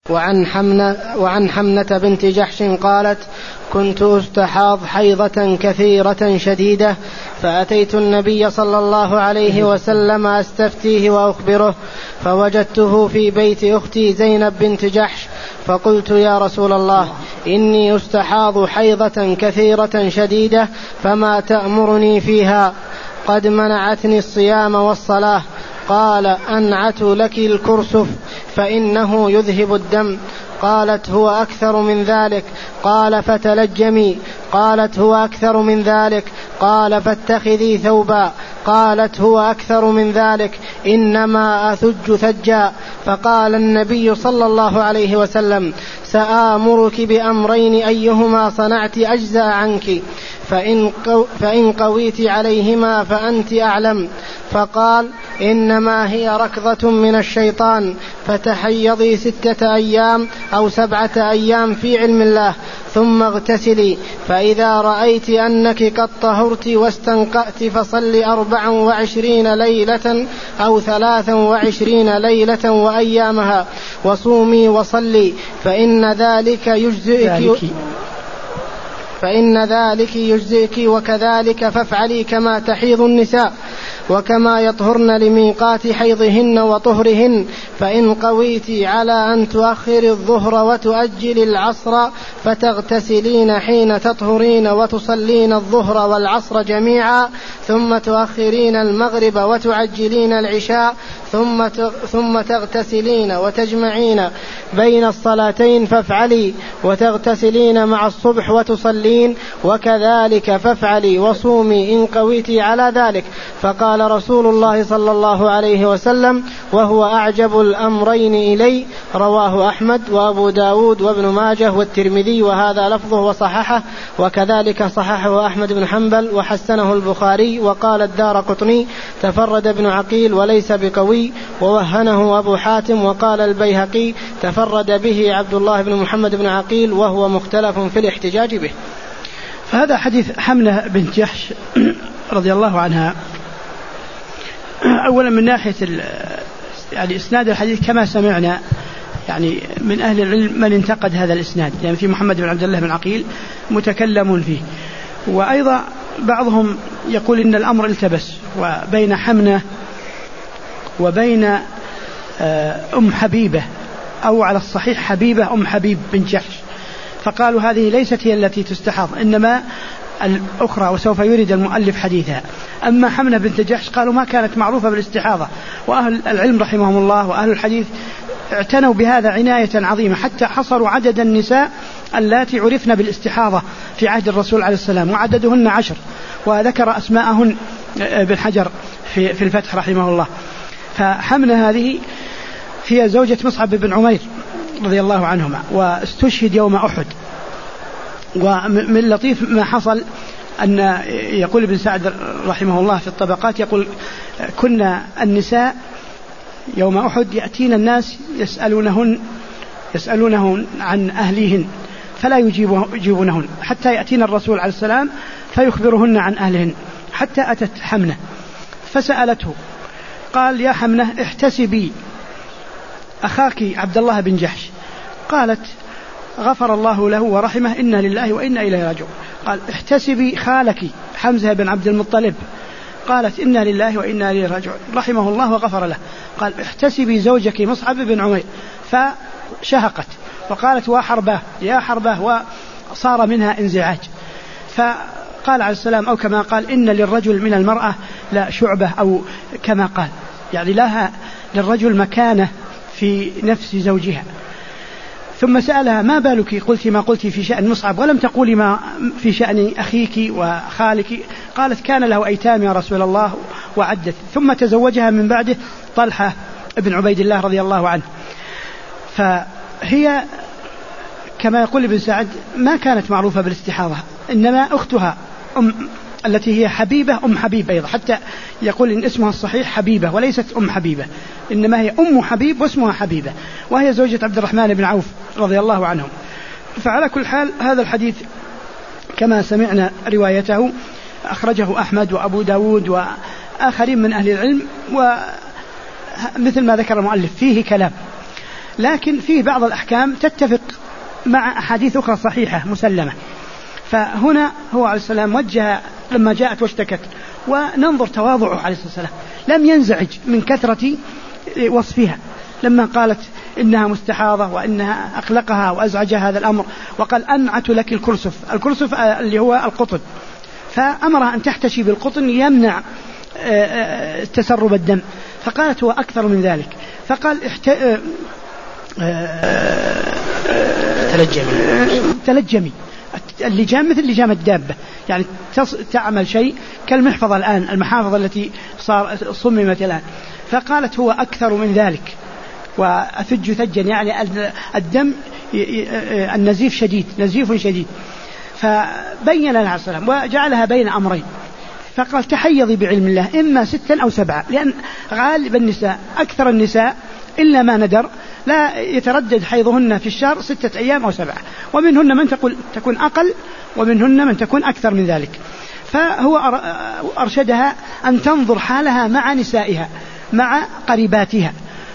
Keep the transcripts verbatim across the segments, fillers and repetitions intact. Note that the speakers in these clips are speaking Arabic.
وعن حمنة, وعن حمنة بنت جحش قالت: كنت أستحاض حيضة كثيرة شديدة، فأتيت النبي صلى الله عليه وسلم أستفتيه وأخبره، فوجدته في بيت أختي زينب بنت جحش، فقلت: يا رسول الله، إني أستحاض حيضة كثيرة شديدة، فما تأمرني فيها؟ قد منعتني الصيام والصلاة. قال: أنعت لك الكرسف فإنه يذهب الدم. قالت: هو أكثر من ذلك. قال: فتلجمي. قالت: هو أكثر من ذلك. قال: فاتخذي ثوبا. قالت: هو أكثر من ذلك، إنما أثج ثجا. فقال النبي صلى الله عليه وسلم: سآمرك بأمرين أيهما صنعت أجزى عنك، فإن, قو فإن قويت عليهما فأنت أعلم. فقال: إنما هي ركضة من الشيطان، فتحيضي ستة أيام أو سبعة أيام في علم الله، ثم اغتسلي، فإذا رأيت أنك قد طهرت واستنقأت فصل أربع وعشرين ليلة أو ثلاثا وعشرين ليلة وأيامها، وصومي وصلي، فإن ذلك يجزئك فإن ذلك يجزئك وكذلك فافعلي كما تحيض النساء، وكما يطهرن لميقات حيضهن وطهرهن. فإن قويت على أن تؤخر الظهر وتؤجل العصر فتغتسلين حين تطهرين وتصلين الظهر والعصر جميعا، ثم تؤخرين المغرب وتعجلين العشاء، ثم ثم تغتسلين وتجمعين بين الصلاتين فافعلي، وتغتسلين مع الصبح وتصلين، وكذلك فافعلي، وصومي إن قويت على ذلك. فقال رسول الله صلى الله عليه وسلم: وهو أعجب الأمرين إلي. رواه أحمد وأبو داود وابن ماجه والترمذي، وهذا لفظه وصححه، وكذلك صححه أحمد بن حنبل وحسنه البخاري. وقال الدارقطني: تفرد ابن عقيل وليس بقوي، ووهنه أبو حاتم. وقال البيهقي: تفرد به عبد الله بن محمد بن عقيل، وهو مختلف في الاحتجاج به. فهذا حديث حمنة بنت جحش رضي الله عنها. أولا من ناحية يعني إسناد الحديث كما سمعنا، يعني من أهل العلم من انتقد هذا الإسناد، يعني في محمد بن عبد الله بن عقيل متكلم فيه. وأيضا بعضهم يقول إن الأمر التبس وبين حمنة وبين أم حبيبة، أو على الصحيح حبيبة أم حبيب بن جحش، فقالوا هذه ليست هي التي تستحاض، إنما الأخرى، وسوف يريد المؤلف حديثها. أما حمنة بنت جحش قالوا ما كانت معروفة بالاستحاضة، وأهل العلم رحمهم الله وأهل الحديث اعتنوا بهذا عناية عظيمة، حتى حصروا عدد النساء اللاتي عرفن بالاستحاضة في عهد الرسول عليه السلام، وعددهن عشر، وذكر أسماءهن ابن حجر في, في الفتح رحمه الله. فحمنة هذه هي زوجة مصعب بن عمير رضي الله عنهما، واستشهد يوم أحد. ومن لطيف ما حصل أن يقول ابن سعد رحمه الله في الطبقات، يقول: كنا النساء يوم أحد يأتين الناس يسألونهن يسألونهن عن أهليهن فلا يجيبونهن، حتى يأتين الرسول عليه السلام فيخبرهن عن أهلهن، حتى أتت حمنة فسألته، قال: يا حمنة احتسبي أخاك عبد الله بن جحش. قالت: غفر الله له ورحمه، إنا لله وإنا إليه راجعون. قال: احتسبي خالك حمزة بن عبد المطلب. قالت: إنا لله وإنا إليه راجعون، رحمه الله وغفر له. قال: احتسبي زوجك مصعب بن عمير. فشهقت وقالت: وحرباه يا حرباه، وصار منها انزعاج. فقال عليه السلام، أو كما قال: إن للرجل من المرأة لا شعبة، أو كما قال، يعني لها للرجل مكانة في نفس زوجها. ثم سألها: ما بالك قلت ما قلت في شأن مصعب ولم تقولي ما في شأن أخيك وخالك؟ قالت: كان له أيتام يا رسول الله، وعدت. ثم تزوجها من بعده طلحة بن عبيد الله رضي الله عنه. فهي كما يقول ابن سعد ما كانت معروفة بالاستحاضة، إنما أختها أم التي هي حبيبة أم حبيب أيضا، حتى يقول إن اسمها الصحيح حبيبة وليست أم حبيبة، إنما هي أم حبيب واسمها حبيبة، وهي زوجة عبد الرحمن بن عوف رضي الله عنهم. فعلى كل حال هذا الحديث كما سمعنا روايته أخرجه أحمد وأبو داود وآخرين من أهل العلم، ومثل ما ذكر المؤلف فيه كلام، لكن فيه بعض الأحكام تتفق مع أحاديث أخرى صحيحة مسلمة. فهنا هو عليه السلام وجه لما جاءت واشتكت، وننظر تواضعه عليه الصلاة والسلام، لم ينزعج من كثرة وصفها لما قالت إنها مستحاضة وإنها أقلقها وأزعجها هذا الأمر، وقال أنعت لك الكرسف، الكرسف اللي هو القطن، فأمرها أن تحتشي بالقطن يمنع تسرب الدم، فقالت هو أكثر من ذلك، فقال احت... تلجمي تلجمي اللجام مثل لجام الدابة، يعني تعمل شيء كالمحفظة الآن، المحافظ التي صار صممت الآن، فقالت هو أكثر من ذلك وأثج ثجا، يعني الدم النزيف شديد، نزيف شديد. فبين لها السلام وجعلها بين أمرين، فقال تحيضي بعلم الله إما ستا أو سبعة، لأن غالب النساء أكثر النساء إلا ما ندر لا يتردد حيضهن في الشهر ستة أيام أو سبعة، ومنهن من تقول تكون أقل ومنهن من تكون أكثر من ذلك. فهو أرشدها أن تنظر حالها مع نسائها مع قريباتها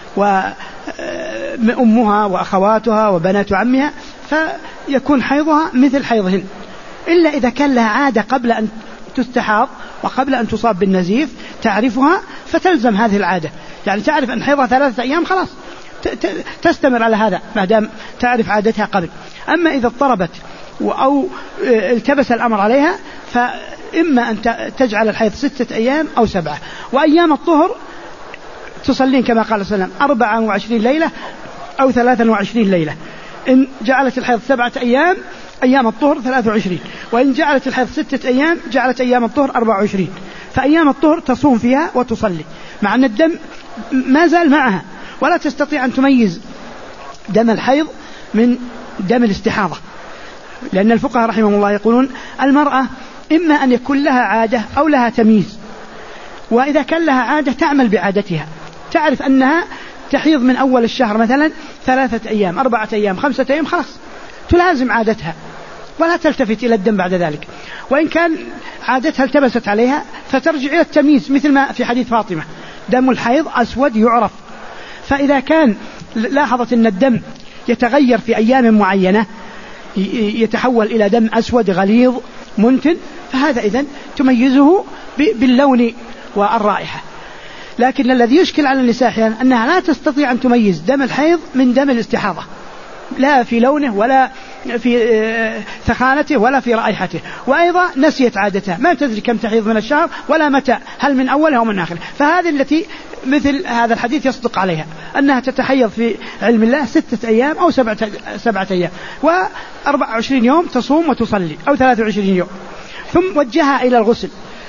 وأمها وأخواتها وبنات عمها، فيكون حيضها مثل حيضهن، إلا إذا كان لها عادة قبل أن تستحاض وقبل أن تصاب بالنزيف تعرفها فتلزم هذه العادة، يعني تعرف أن حيضها ثلاثة أيام خلاص تستمر على هذا ما دام تعرف عادتها قبل. أما إذا اضطربت أو التبس الأمر عليها فإما أن تجعل الحيض ستة أيام أو سبعة، وأيام الطهر تصلين كما قال صلى الله عليه وسلم أربعة وعشرين ليلة أو ثلاثة وعشرين ليلة. إن جعلت الحيض سبعة أيام أيام الطهر ثلاثة وعشرين، وإن جعلت الحيض ستة أيام جعلت أيام الطهر أربعة وعشرين، فأيام الطهر تصوم فيها وتصلي مع أن الدم ما زال معها، ولا تستطيع أن تميز دم الحيض من دم الاستحاضة، لأن الفقهاء رحمهم الله يقولون المرأة إما أن يكون لها عادة أو لها تمييز، وإذا كان لها عادة تعمل بعادتها، تعرف أنها تحيض من أول الشهر مثلا ثلاثة أيام أربعة أيام خمسة أيام خلاص تلازم عادتها ولا تلتفت إلى الدم بعد ذلك. وإن كان عادتها التبست عليها فترجع إلى التمييز، مثل ما في حديث فاطمة دم الحيض أسود يعرف، فإذا كان لاحظت أن الدم يتغير في أيام معينة يتحول إلى دم أسود غليظ منتن، فهذا إذن تميزه باللون والرائحة. لكن الذي يشكل على النساء أنها لا تستطيع أن تميز دم الحيض من دم الاستحاضة، لا في لونه ولا في ثخانته ولا في رائحته، وأيضا نسيت عادتها، ما تدري كم تحيض من الشهر ولا متى، هل من أولها أو من آخره. فهذه التي مثل هذا الحديث يصدق عليها أنها تتحيض في علم الله ستة أيام أو سبعة, سبعة أيام وأربعة وعشرين يوم تصوم وتصلي أو ثلاثة وعشرين يوم. ثم وجهها إلى الغسل،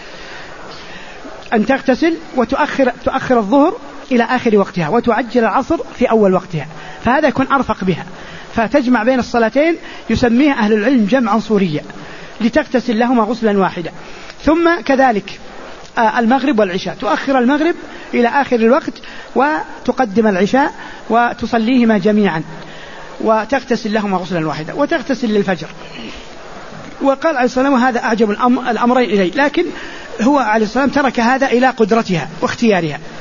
أن تغتسل وتؤخر تؤخر الظهر إلى آخر وقتها وتعجل العصر في أول وقتها، فهذا يكون أرفق بها، فتجمع بين الصلاتين يسميها أهل العلم جمعا صوريا، لتغتسل لهما غسلا واحدا. ثم كذلك المغرب والعشاء، تؤخر المغرب إلى آخر الوقت وتقدم العشاء وتصليهما جميعا وتغتسل لهما غسلا واحدا، وتغتسل للفجر. وقال عليه السلام هذا أعجب الأمرين إلي، لكن هو عليه السلام ترك هذا إلى قدرتها واختيارها،